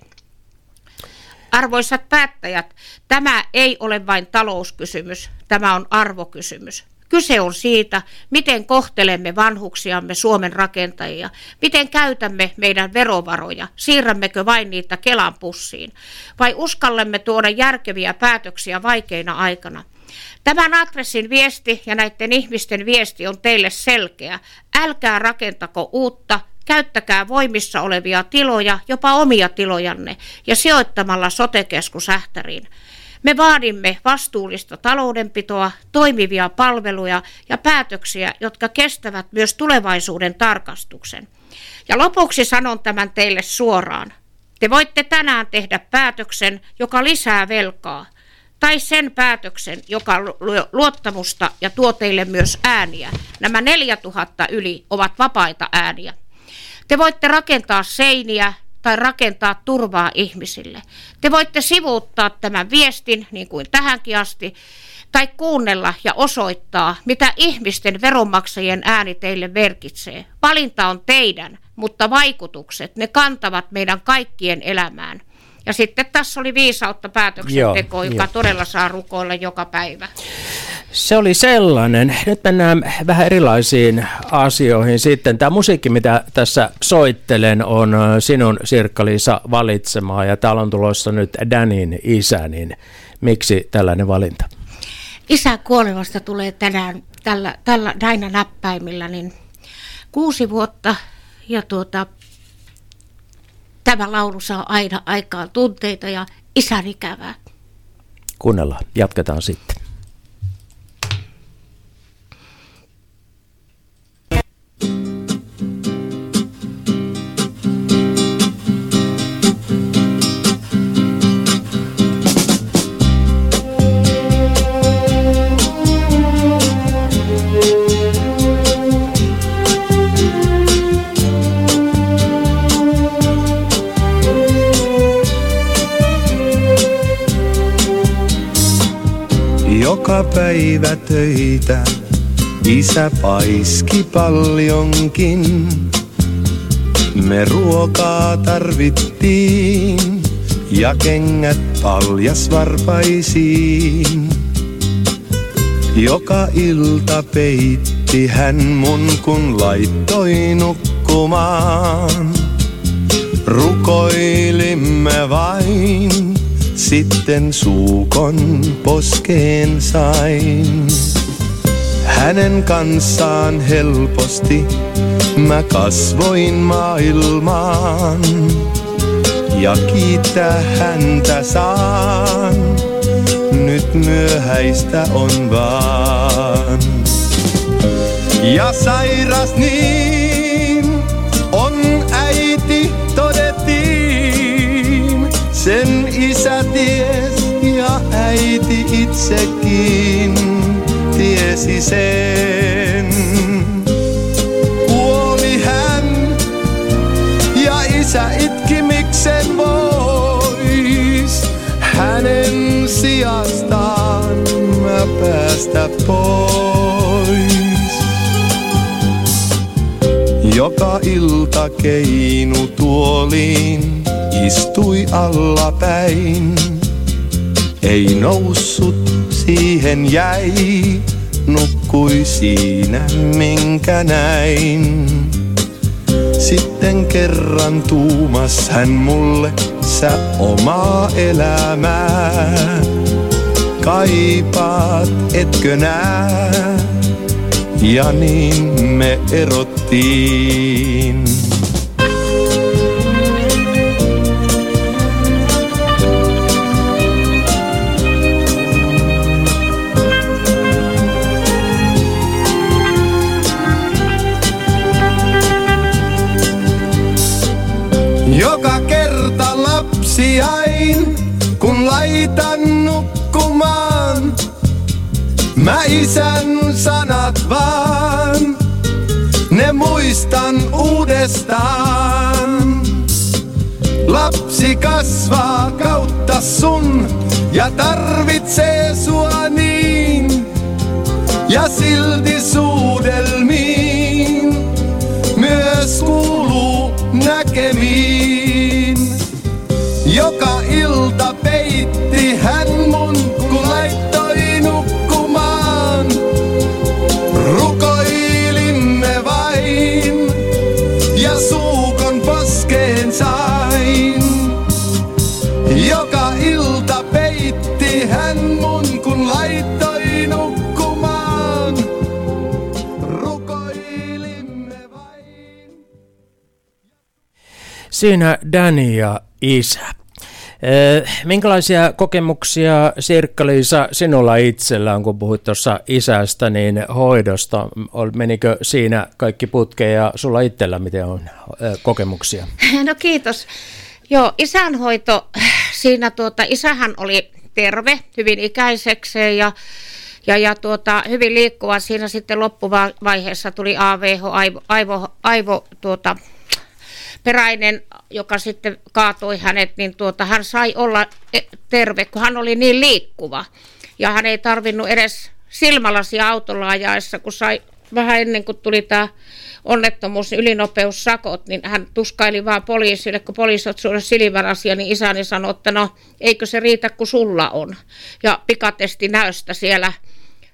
Arvoisat päättäjät, tämä ei ole vain talouskysymys, tämä on arvokysymys. Kyse on siitä, miten kohtelemme vanhuksiamme Suomen rakentajia, miten käytämme meidän verovaroja, siirrämmekö vain niitä Kelan pussiin, vai uskallamme tuoda järkeviä päätöksiä vaikeina aikana. Tämän adressin viesti ja näiden ihmisten viesti on teille selkeä. Älkää rakentako uutta. Käyttäkää voimissa olevia tiloja, jopa omia tilojanne, ja sijoittamalla sote-keskus Ähtäriin. Me vaadimme vastuullista taloudenpitoa, toimivia palveluja ja päätöksiä, jotka kestävät myös tulevaisuuden tarkastuksen. Ja lopuksi sanon tämän teille suoraan. Te voitte tänään tehdä päätöksen, joka lisää velkaa, tai sen päätöksen, joka luo luottamusta ja tuo teille myös ääniä. Nämä neljätuhatta yli ovat vapaita ääniä. Te voitte rakentaa seiniä tai rakentaa turvaa ihmisille. Te voitte sivuuttaa tämän viestin, niin kuin tähänkin asti, tai kuunnella ja osoittaa, mitä ihmisten veronmaksajien ääni teille merkitsee. Valinta on teidän, mutta vaikutukset, ne kantavat meidän kaikkien elämään. Ja sitten tässä oli viisautta päätöksentekoa, joka jo. todella saa rukoilla joka päivä. Se oli sellainen. Nyt mennään vähän erilaisiin asioihin sitten. Tämä musiikki, mitä tässä soittelen, on sinun, Sirkka-Liisa, valitsemaa. Ja täällä on tulossa nyt Danin isä, niin miksi tällainen valinta? Isä kuolevasta tulee tänään tällä, tällä näinä näppäimillä niin kuusi vuotta. Ja tuota, tämä laulu saa aina aikaan tunteita ja isän ikävää. Kuunnellaan. Jatketaan sitten. Joka päivä töitä isä paiski paljonkin. Me ruokaa tarvittiin ja kengät paljasvarpaisiin. Joka ilta peitti hän mun kun laittoi nukkumaan. Rukoilimme vain. Sitten suukon poskeen sain. Hänen kanssaan helposti mä kasvoin maailmaan. Ja kiittää häntä saan, nyt myöhäistä on vaan. Ja sairas niin on äiti todettiin. Sen isä ties ja äiti itsekin tiesi sen. Kuoli hän ja isä itki miksen vois. Hänen sijastaan mä päästä pois. Joka ilta keinu tuoliin istui allapäin, ei noussut, siihen jäi, nukkui siinä minkä näin. Sitten kerran tuumas hän mulle, sä omaa elämää kaipaat, etkö nää? Ja niin me erottiin. Joka kerta lapsiain, kun laitan nukkumaan, mä isän sanat vaan, ne muistan uudestaan. Lapsi kasvaa kautta sun ja tarvitsee sua niin, ja silti suudelmiin myös kuuluu näkemiin. Joka ilta peitti hän mun, kun laittoi nukkumaan. Rukoilimme vain ja suukon poskeen sain. Joka ilta peitti hän mun, kun laittoi nukkumaan. Rukoilimme vain. Siinä Dani ja isä. Minkälaisia kokemuksia, Sirkka-Liisa, sinulla itsellään, kun puhuit tuossa isästä, niin hoidosta? Menikö siinä kaikki putkeen ja sulla itsellä miten on kokemuksia? No kiitos. Joo, isänhoito, siinä tuota, isähän oli terve, hyvin ikäisekseen ja, ja, ja tuota, hyvin liikkuva. Siinä sitten loppuvaiheessa tuli A V H, aivo, aivo, aivo tuota, peräinen, joka sitten kaatoi hänet, niin tuota, hän sai olla terve, kun hän oli niin liikkuva. Ja hän ei tarvinnut edes silmälasia autolla ajaessa, kun sai vähän ennen kuin tuli tämä onnettomuus, ylinopeussakot, niin hän tuskaili vaan poliisille, kun poliisi otti sulle silmälasia, niin isäni sanoi, että no eikö se riitä, kun sulla on. Ja pikatesti näystä siellä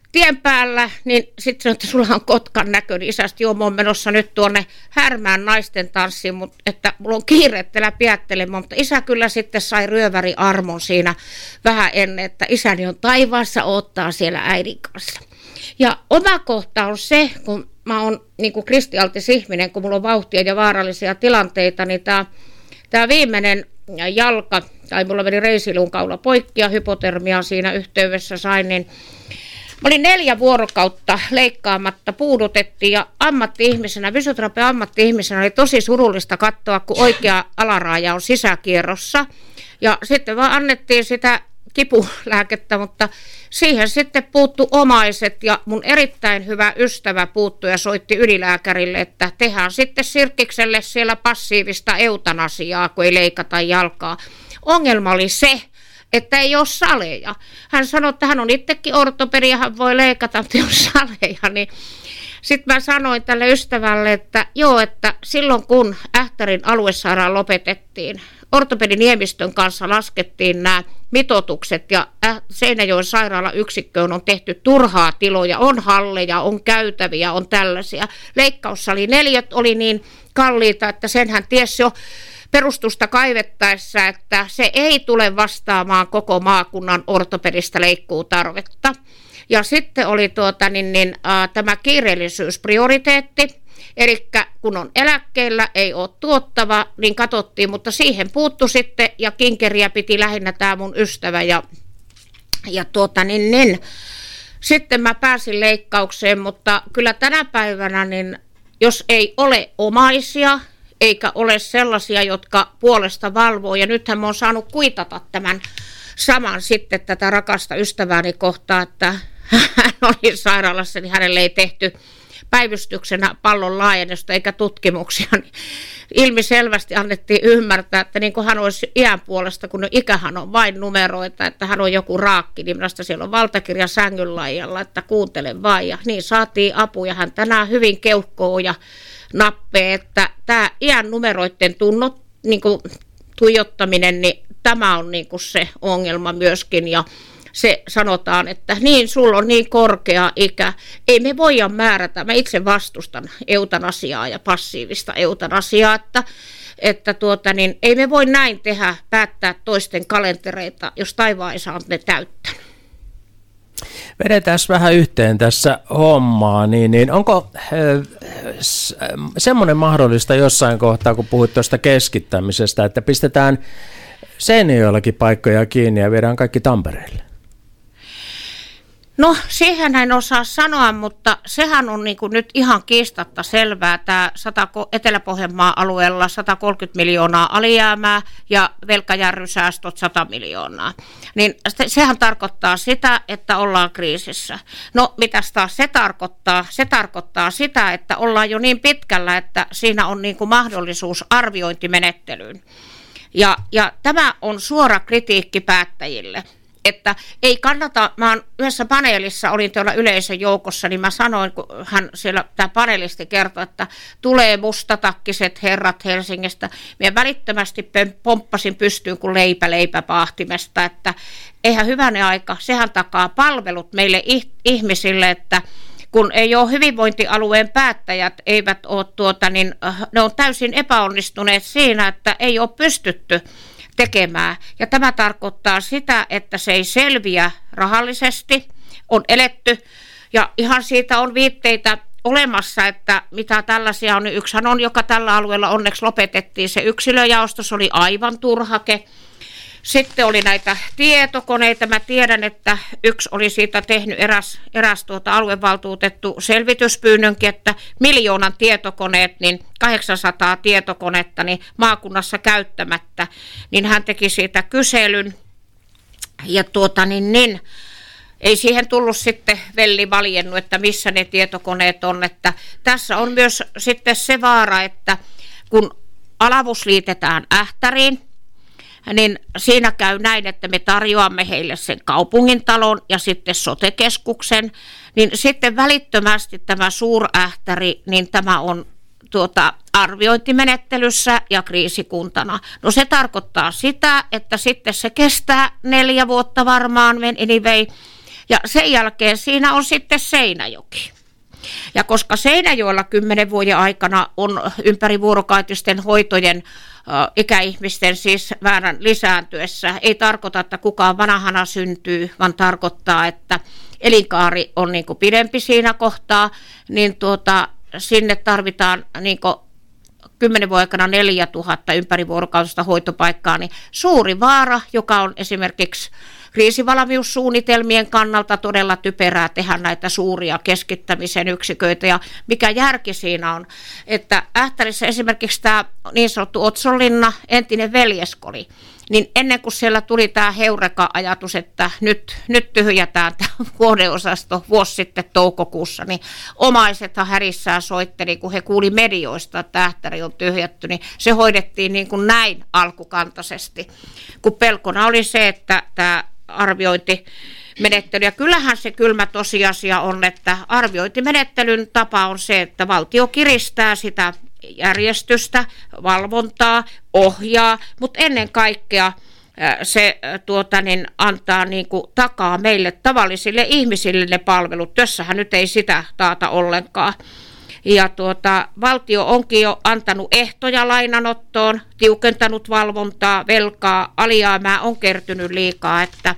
tien päällä, niin sitten sanoi, että sulla on Kotkan näkö, niin isästi, joo, mä oon menossa nyt tuonne Härmään naisten tanssiin, mutta että mulla on kiire, että älä piättelemään, mutta isä kyllä sitten sai ryöväri armon siinä vähän ennen, että isäni on taivaassa, odottaa siellä äidin kanssa. Ja oma kohta on se, kun mä oon niin kuin kristialtis ihminen, kun mulla on vauhtia ja vaarallisia tilanteita, niin tää, tää viimeinen jalka, tai mulla meni reisiluun kaula poikki ja hypotermia siinä yhteydessä sain, niin mä olin neljä vuorokautta leikkaamatta, puudutettiin ja ammatti-ihmisenä, fysioterapian ammatti-ihmisenä oli tosi surullista katsoa, kun oikea alaraaja on sisäkierrossa. Ja sitten vaan annettiin sitä kipulääkettä, mutta siihen sitten puuttu omaiset ja mun erittäin hyvä ystävä puuttui ja soitti ylilääkärille, että tehdään sitten Sirkkikselle siellä passiivista eutanasiaa, kun ei leikata jalkaa. Ongelma oli se, että ei ole saleja. Hän sanoi, että hän on itsekin ortopedi ja hän voi leikata, mutta ei ole saleja. Niin sitten mä sanoin tälle ystävälle, että joo, että silloin kun Ähtärin aluesairaala lopetettiin, ortopedin Niemistön kanssa laskettiin nämä mitoitukset ja Seinäjoen sairaalayksikköön on tehty turhaa tiloja, on halleja, on käytäviä, on tällaisia. Leikkaussali-neliöt oli niin kalliita, että senhän tiesi jo perustusta kaivettaessa, että se ei tule vastaamaan koko maakunnan ortopedistä leikkuutarvetta. Ja sitten oli tuota, niin, niin, äh, tämä kiireellisyysprioriteetti, eli kun on eläkkeellä, ei ole tuottava, niin katsottiin, mutta siihen puuttu sitten, ja kinkeriä piti lähinnä tämä mun ystävä, ja, ja tuota, niin, niin, sitten mä pääsin leikkaukseen, mutta kyllä tänä päivänä, niin jos ei ole omaisia, eikä ole sellaisia, jotka puolesta valvoo, ja nythän mä oon saanut kuitata tämän saman sitten tätä rakasta ystävääni kohtaa, että hän oli sairaalassa, niin hänelle ei tehty päivystyksenä pallon laajennusta eikä tutkimuksia, niin ilmiselvästi annettiin ymmärtää, että niin kuin hän olisi iän puolesta, kun ikähän on vain numeroita, että hän on joku raakki, niin minusta siellä on valtakirja sängyn laijalla, että kuuntele vain, ja niin saatiin apu, ja hän tänään hyvin keuhkoo ja nappee, että tämä iän numeroiden tunnot, niin kuin tuijottaminen, niin tämä on niin kuin se ongelma myöskin, ja se sanotaan, että niin, sulla on niin korkea ikä, ei me voida määrätä, mä itse vastustan eutanasiaa ja passiivista eutanasiaa, että, että tuota, niin, ei me voi näin tehdä, päättää toisten kalentereita, jos taivaan ei saa ne täyttänyt. Vedetään vähän yhteen tässä hommaa, niin, niin onko äh, semmoinen mahdollista jossain kohtaa, kun puhuit tuosta keskittämisestä, että pistetään Seinäjoellakin paikkoja kiinni ja viedään kaikki Tampereelle? No, siihen en osaa sanoa, mutta sehän on niin kuin nyt ihan kiistatta selvää. Tämä Etelä-Pohjanmaan alueella sata kolmekymmentä miljoonaa alijäämää ja velkajärrysäästöt sata miljoonaa. Niin sehän tarkoittaa sitä, että ollaan kriisissä. No, mitäs taas se tarkoittaa? Se tarkoittaa sitä, että ollaan jo niin pitkällä, että siinä on niin kuin mahdollisuus arviointimenettelyyn. Ja, ja tämä on suora kritiikki päättäjille. Että ei kannata, mä oon yhdessä paneelissa, olin tuolla yleisön joukossa, niin mä sanoin, kun hän siellä, tämä paneelisti kertoi, että tulee mustatakkiset herrat Helsingistä. Minä välittömästi pomppasin pystyyn kuin leipä leipäpaahtimesta, että eihän hyvänen aika, sehän takaa palvelut meille ihmisille, että kun ei ole hyvinvointialueen päättäjät, eivät ole tuota, niin ne on täysin epäonnistuneet siinä, että ei ole pystytty tekemään. Ja tämä tarkoittaa sitä, että se ei selviä rahallisesti, on eletty, ja ihan siitä on viitteitä olemassa, että mitä tällaisia on. Yksihän on, joka tällä alueella onneksi lopetettiin, se yksilöjaostos oli aivan turhake. Sitten oli näitä tietokoneita. Mä tiedän, että yksi oli siitä tehnyt eräs, eräs tuota aluevaltuutettu selvityspyynnönkin, että miljoonan tietokoneet, niin kahdeksansataa tietokonetta niin maakunnassa käyttämättä. Niin hän teki siitä kyselyn. Ja tuota niin, niin ei siihen tullut sitten velli valjennut, että missä ne tietokoneet on. Että tässä on myös sitten se vaara, että kun Alavus liitetään Ähtäriin, niin siinä käy näin, että me tarjoamme heille sen kaupungintalon ja sitten sote-keskuksen, niin sitten välittömästi tämä Suur-Ähtäri, niin tämä on tuota arviointimenettelyssä ja kriisikuntana. No se tarkoittaa sitä, että sitten se kestää neljä vuotta varmaan, anyway, Ja sen jälkeen siinä on sitten Seinäjoki. Ja koska Seinäjoella kymmenen vuoden aikana on ympärivuorokautisten hoitojen ä, ikäihmisten siis väärän lisääntyessä, ei tarkoita, että kukaan vanhana syntyy, vaan tarkoittaa, että elinkaari on niin kuin pidempi siinä kohtaa, niin tuota, sinne tarvitaan niin kuin kymmenen vuoden aikana neljätuhatta ympärivuorokautista hoitopaikkaa, niin suuri vaara, joka on esimerkiksi kriisivalmiussuunnitelmien kannalta todella typerää tehdä näitä suuria keskittämisen yksiköitä. Ja mikä järki siinä on, että Ähtärissä esimerkiksi tämä niin sanottu Otsonlinna, entinen veljeskoli, niin ennen kuin siellä tuli tämä heureka-ajatus, että nyt, nyt tyhjätään tämä vuodeosasto vuosi sitten toukokuussa, niin omaisethan härissään soitteli, kun he kuuli medioista, että Ähtäri on tyhjätty, niin se hoidettiin niin kuin näin alkukantaisesti, kun pelkona oli se, että tämä arviointimenettely, ja kyllähän se kylmä tosiasia on, että arviointimenettelyn tapa on se, että valtio kiristää sitä järjestystä, valvontaa, ohjaa, mutta ennen kaikkea se tuota, niin, antaa niin kuin, takaa meille tavallisille ihmisille ne palvelut. Tässähän nyt ei sitä taata ollenkaan. Ja tuota, valtio onkin jo antanut ehtoja lainanottoon, tiukentanut valvontaa, velkaa, alijäämää on kertynyt liikaa, että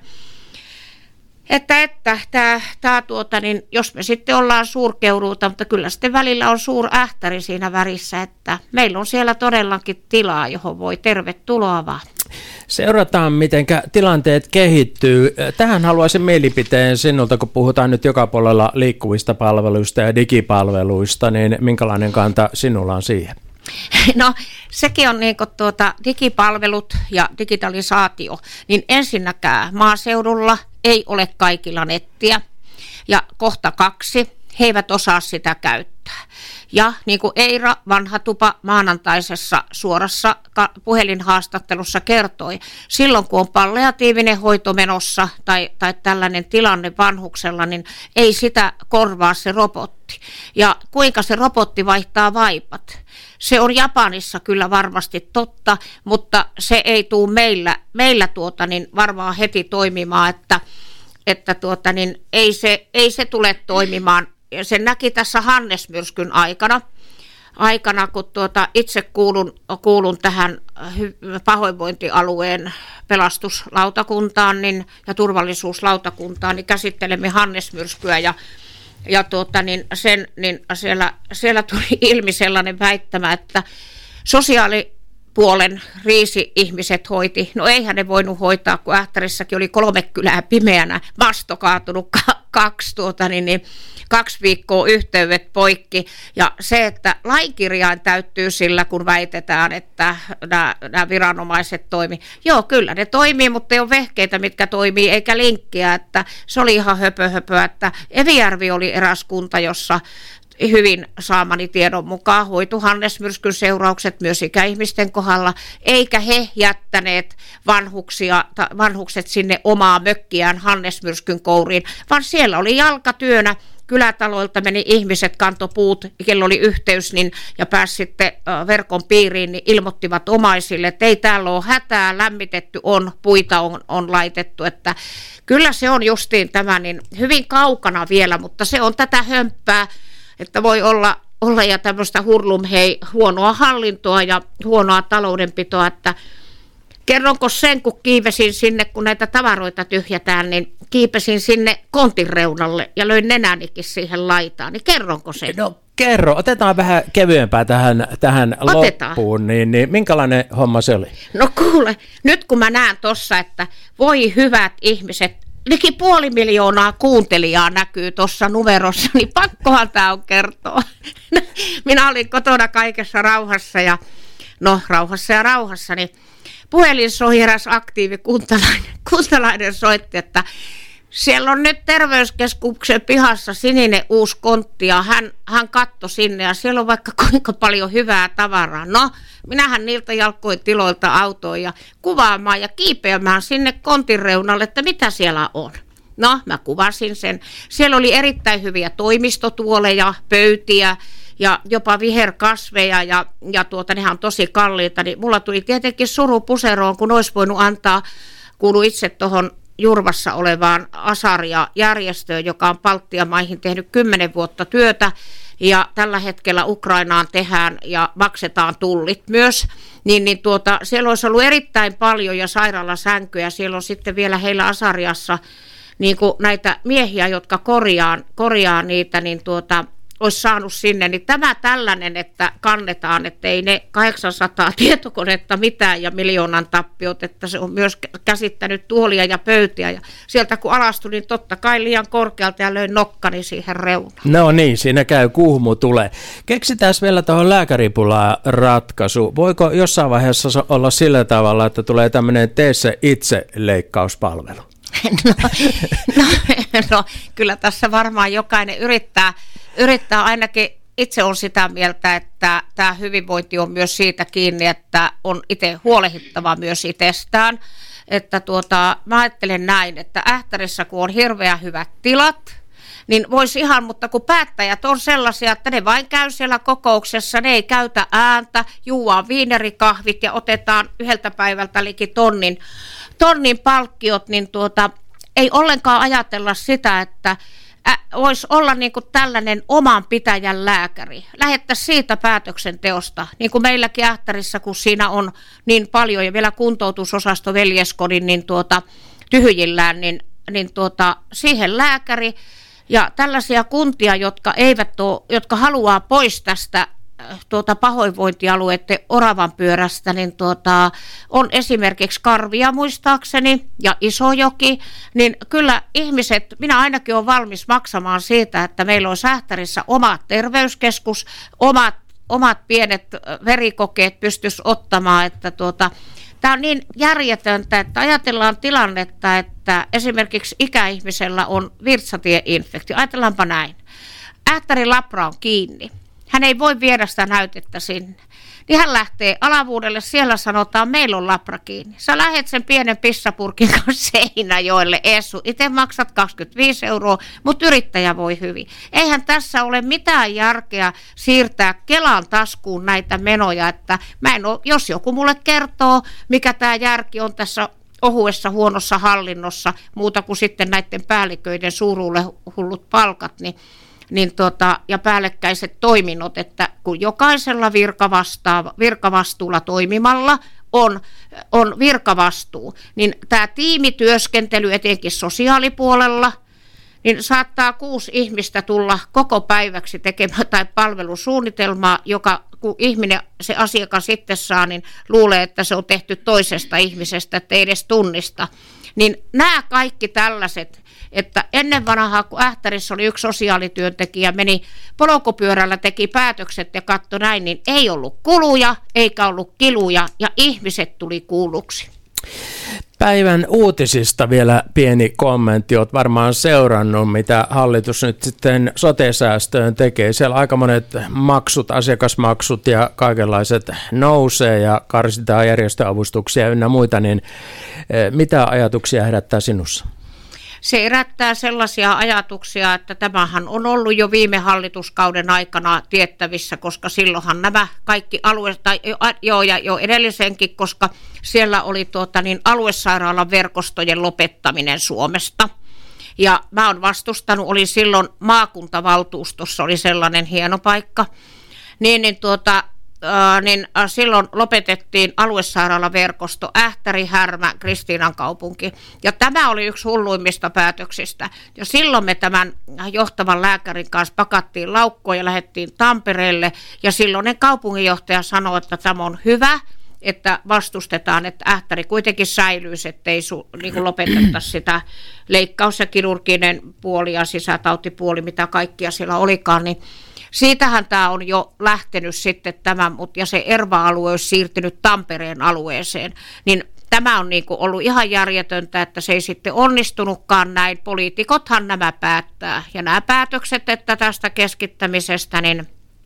Että, että tää, tää tuota, niin jos me sitten ollaan suurkeuruuta, mutta kyllä sitten välillä on suur Ähtäri siinä värissä, että meillä on siellä todellakin tilaa, johon voi tervetuloa vaan. Seurataan, miten tilanteet kehittyy. Tähän haluaisin mielipiteen sinulta, kun puhutaan nyt joka puolella liikkuvista palveluista ja digipalveluista, niin minkälainen kanta sinulla on siihen? No sekin on niin kuin tuota, digipalvelut ja digitalisaatio, niin ensinnäkään maaseudulla ei ole kaikilla nettiä ja kohta kaksi, he eivät osaa sitä käyttää. Ja niin kuin Eira Vanhatupa maanantaisessa suorassa puhelinhaastattelussa kertoi, silloin kun on palliatiivinen hoito menossa tai, tai tällainen tilanne vanhuksella, niin ei sitä korvaa se robotti. Ja kuinka se robotti vaihtaa vaipat? Se on Japanissa kyllä varmasti totta, mutta se ei tule meillä, meillä tuota, niin varmaan heti toimimaan, että, että tuota, niin ei, se, ei se tule toimimaan. Sen näki tässä Hannes-myrskyn aikana, aikana kun tuota, itse kuulun, kuulun tähän pahoinvointialueen pelastuslautakuntaan niin, ja turvallisuuslautakuntaan, niin käsittelemme Hannes-myrskyä ja, ja tuota, niin sen, niin siellä, siellä tuli ilmi sellainen väittämä, että sosiaalipuolen riisi-ihmiset hoiti. No eihän ne voinut hoitaa, kun Ähtärissäkin oli kolme kylää pimeänä, masto kaatunut kaksi, tuota, niin, niin, kaksi viikkoa yhteydet poikki. Ja se, että laikirjain täyttyy sillä, kun väitetään, että nämä, nämä viranomaiset toimii. Joo, kyllä ne toimii, mutta ei ole vehkeitä, mitkä toimii, eikä linkkiä. Että se oli ihan höpö, höpö, että Evijärvi oli eräs kunta, jossa hyvin saamani tiedon mukaan hoitu Hannes-myrskyn seuraukset myös ikäihmisten kohdalla, eikä he jättäneet vanhuksia, vanhukset sinne omaa mökkiään Hannes-myrskyn kouriin, vaan siellä oli jalkatyönä. Kylätaloilta meni ihmiset, kantopuut, kello oli yhteys niin, ja pääsi sitten verkon piiriin, niin ilmoittivat omaisille, että ei täällä ole hätää, lämmitetty on, puita on, on laitettu. Että kyllä se on justiin tämä niin hyvin kaukana vielä, mutta se on tätä hömppää, että voi olla, olla ja tämmöistä hurlum hei, huonoa hallintoa ja huonoa taloudenpitoa, että kerronko sen, kun kiipesin sinne, kun näitä tavaroita tyhjätään, niin kiipesin sinne kontin reunalle ja löin nenänikin siihen laitaan, niin kerronko sen? No kerro, otetaan vähän kevyempää tähän, tähän loppuun, niin, niin minkälainen homma se oli? No kuule, nyt kun mä näen tossa, että voi hyvät ihmiset, liki puoli miljoonaa kuuntelijaa näkyy tuossa numerossa, niin pakkohan tämä on kertoa. Minä olin kotona kaikessa rauhassa ja no rauhassa ja rauhassa, niin puhelin soi eräs aktiivi kuntalainen, kuntalainen soitti, että siellä on nyt terveyskeskuksen pihassa sininen uusi kontti ja hän, hän katsoi sinne ja siellä on vaikka kuinka paljon hyvää tavaraa. No, minähän niiltä jalkoin tiloilta autoon ja kuvaamaan ja kiipeämään sinne kontin reunalle, että mitä siellä on. No, mä kuvasin sen. Siellä oli erittäin hyviä toimistotuoleja, pöytiä ja jopa viherkasveja ja, ja tuota, nehän on tosi kalliita. Niin mulla tuli tietenkin suru puseroon, kun olisi voinut antaa, kuulu itse tuohon Jurvassa olevaan Asaria-järjestöön, joka on Baltian maihin tehnyt kymmenen vuotta työtä, ja tällä hetkellä Ukrainaan tehdään ja maksetaan tullit myös, niin, niin tuota, siellä olisi ollut erittäin paljon ja sairaalasänkyjä. Siellä on sitten vielä heillä Asariassa niin kuin näitä miehiä, jotka korjaa, korjaa niitä, niin tuota, olisi saanut sinne. Niin tämä tällainen, että kannetaan, että ei ne kahdeksansataa tietokonetta mitään ja miljoonan tappiot, että se on myös käsittänyt tuolia ja pöytiä. Ja sieltä kun alastui, niin totta kai liian korkealta ja löin nokkani siihen reunaan. No niin, siinä käy kuhmu tulee. Keksitään vielä tuohon lääkäripulaan ratkaisu. Voiko jossain vaiheessa olla sillä tavalla, että tulee tämmöinen tee se itse leikkauspalvelu? No, no, no, kyllä tässä varmaan jokainen yrittää, yrittää ainakin, itse on sitä mieltä, että tämä hyvinvointi on myös siitä kiinni, että on itse huolehdittava myös itsestään. Että tuota, mä ajattelen näin, että Ähtärissä kun on hirveän hyvät tilat, niin voisi ihan, mutta kun päättäjät on sellaisia, että ne vain käy siellä kokouksessa, ne ei käytä ääntä, juuaa viinerikahvit ja otetaan yhdeltä päivältä liki tonnin, tonnin palkkiot, niin tuota, ei ollenkaan ajatella sitä, että ä, voisi olla niin kuin tällainen oman pitäjän lääkäri. Lähettäisiin siitä päätöksenteosta, niin kuin meilläkin Ähtärissä, kun siinä on niin paljon ja vielä kuntoutusosasto veljeskodin niin tuota, tyhjillään, niin, niin tuota, siihen lääkäri. Ja tällaisia kuntia, jotka, eivät ole, jotka haluaa pois tästä tuota, pahoinvointialueiden oravan pyörästä, niin tuota, on esimerkiksi Karvia muistaakseni ja Isojoki, niin kyllä ihmiset, minä ainakin olen valmis maksamaan siitä, että meillä on Ähtärissä oma terveyskeskus, omat, omat pienet verikokeet pystyisi ottamaan, että tuota, tämä on niin järjetöntä, että ajatellaan tilannetta, että esimerkiksi ikäihmisellä on virtsatieinfektio. Ajatellaanpa näin. Ähtärin labra on kiinni. Hän ei voi viedä sitä näytettä sinne. Niin hän lähtee Alavuudelle, siellä sanotaan, meillä on labra kiinni. Sä lähet sen pienen pissapurkin kanssa Seinäjoelle, Eessu. Itse maksat kaksikymmentäviisi euroa, mutta yrittäjä voi hyvin. Eihän tässä ole mitään järkeä siirtää Kelan taskuun näitä menoja, että mä en ole, jos joku mulle kertoo, mikä tämä järki on tässä ohuessa huonossa hallinnossa, muuta kuin sitten näiden päälliköiden suuruulle hullut palkat, niin Niin tota, ja päällekkäiset toiminnot, että kun jokaisella virkavastaava, virkavastuulla toimimalla on, on virkavastuu, niin tämä tiimityöskentely etenkin sosiaalipuolella, niin saattaa kuusi ihmistä tulla koko päiväksi tekemään tai palvelusuunnitelmaa, joka kun ihminen, se asiakas sitten saa, niin luulee, että se on tehty toisesta ihmisestä, että ei edes tunnista. Niin nämä kaikki tällaiset, että ennen vanhaa, kun Ähtärissä oli yksi sosiaalityöntekijä, meni polkupyörällä, teki päätökset ja katsoi näin, niin ei ollut kuluja, eikä ollut kiluja, ja ihmiset tuli kuulluksi. Päivän uutisista vielä pieni kommentti. Olet varmaan seurannut, mitä hallitus nyt sitten sote-säästöön tekee. Siellä aika monet maksut, asiakasmaksut ja kaikenlaiset nousee ja karsitaan järjestöavustuksia ynnä muita. Niin mitä ajatuksia herättää sinussa? Se herättää sellaisia ajatuksia, että tämähän on ollut jo viime hallituskauden aikana tiettävissä, koska silloinhan nämä kaikki alueet, tai jo, ja jo edellisenkin, koska siellä oli tuota, niin aluesairaalan verkostojen lopettaminen Suomesta. Ja mä oon vastustanut, oli silloin maakuntavaltuustossa, oli sellainen hieno paikka, niin, niin tuota... Äh, niin äh, silloin lopetettiin aluesairaalaverkosto Ähtäri, Härmä, Kristiinan kaupunki. Ja tämä oli yksi hulluimmista päätöksistä. Ja silloin me tämän johtavan lääkärin kanssa pakattiin laukkoon ja lähdettiin Tampereelle. Ja silloinen kaupunginjohtaja sanoi, että tämä on hyvä, että vastustetaan, että Ähtäri kuitenkin säilyisi, ettei su, niin kuin lopetettaisi sitä leikkaus- ja kirurginen puoli ja sisätautipuoli, mitä kaikkia siellä olikaan, niin siitähän tämä on jo lähtenyt sitten tämä, ja se ERVA-alue olisi siirtynyt Tampereen alueeseen, niin tämä on niin kuin ollut ihan järjetöntä, että se ei sitten onnistunutkaan näin. Poliitikothan nämä päättää, ja nämä päätökset, että tästä keskittämisestä, niin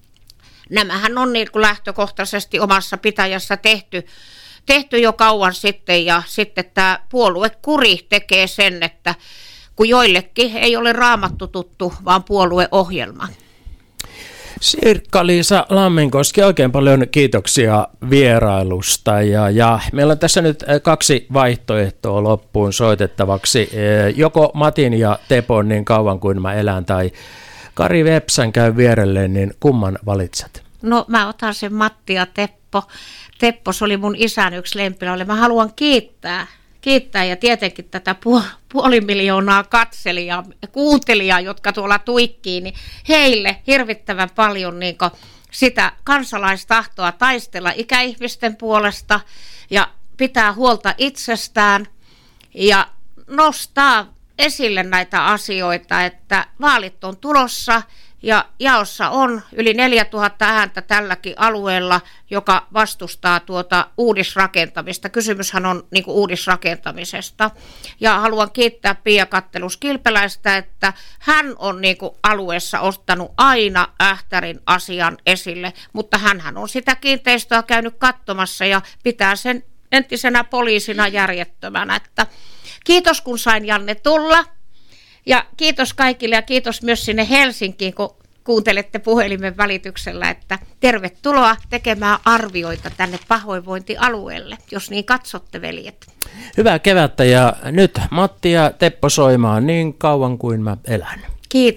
nämähän on niin kuin lähtökohtaisesti omassa pitäjässä tehty, tehty jo kauan sitten, ja sitten tämä puoluekuri tekee sen, että kun joillekin ei ole Raamattu tuttu, vaan puolueohjelma. Sirkka-Liisa Lamminkoski, oikein paljon kiitoksia vierailusta. Ja, ja meillä on tässä nyt kaksi vaihtoehtoa loppuun soitettavaksi. Joko Matin ja Tepon Niin kauan kuin mä elän tai Kari Vepsän käy vierelleen, niin kumman valitset? No mä otan sen Matti ja Teppo. Teppo, se oli mun isän yksi lempilaulu. Mä haluan kiittää. Kiittää ja tietenkin tätä puoli miljoonaa katselijaa, kuuntelijaa, jotka tuolla tuikkii, niin heille hirvittävän paljon niin sitä kansalaistahtoa taistella ikäihmisten puolesta ja pitää huolta itsestään ja nostaa esille näitä asioita, että vaalit on tulossa ja jaossa on yli neljätuhatta ääntä tälläkin alueella, joka vastustaa tuota uudisrakentamista. Kysymyshän on niin kuin uudisrakentamisesta. Ja haluan kiittää Pia Kattelus-Kilpeläistä, että hän on niin kuin alueessa ottanut aina Ähtärin asian esille, mutta hänhän on sitä kiinteistöä käynyt katsomassa ja pitää sen entisenä poliisina järjettömänä. Että kiitos kun sain Janne tulla. Ja kiitos kaikille ja kiitos myös sinne Helsinkiin, kun kuuntelette puhelimen välityksellä, että tervetuloa tekemään arvioita tänne pahoinvointialueelle, jos niin katsotte, veljet. Hyvää kevättä ja nyt Matti ja Teppo soimaan Niin kauan kuin mä elän. Kiitos.